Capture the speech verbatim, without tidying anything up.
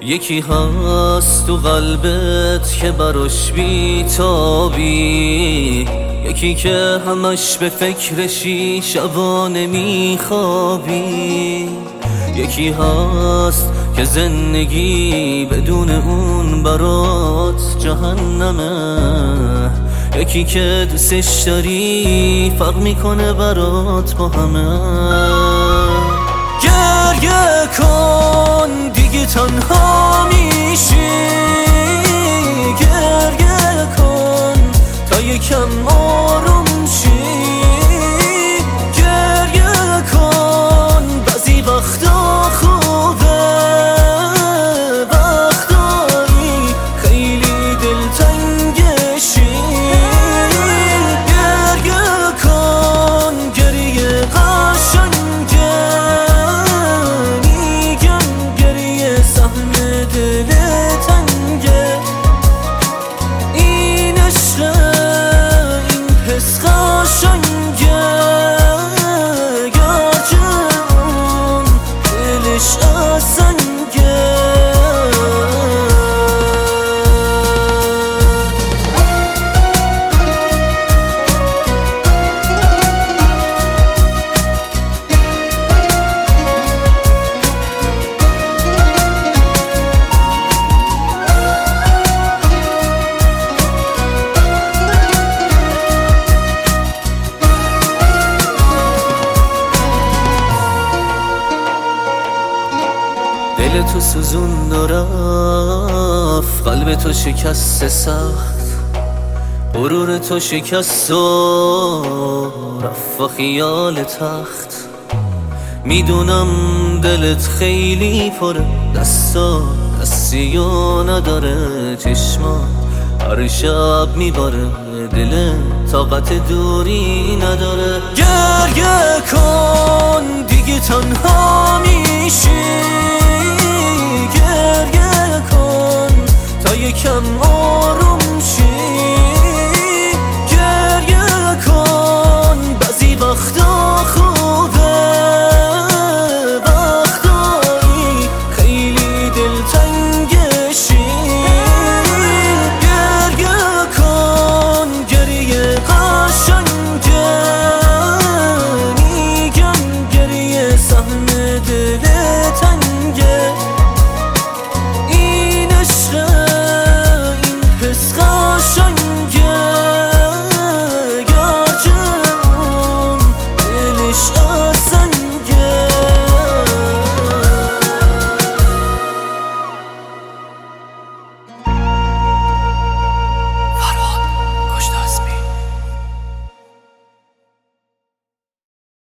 یکی هست تو قلبت که براش بیتابی، یکی که همش به فکرشی شبانه میخوابی، یکی هست که زندگی بدون اون برات جهنمه، یکی که دوستش داری فرق میکنه برات با همه. گریه کن دیگه تنها میشی، گریه کن تا یکم آروم شی، گریه کن بعضی وقتا خوبه وقتایی خیلی دلتنگشی، گریه کن گریه قشنگه، میگم گریه سهم دل تنگه، این عشقه این حس قشنگه، گرچه اون دلش قشنگه. دل تو سوزون و رفت، قلب تو شکست سخت، غرور تو شکست و رفت و خیال تخت. میدونم دلت خیلی پره، دستا دستی و نداره، چشمات هر شب میباره، دل طاقت دوری نداره. گریه کن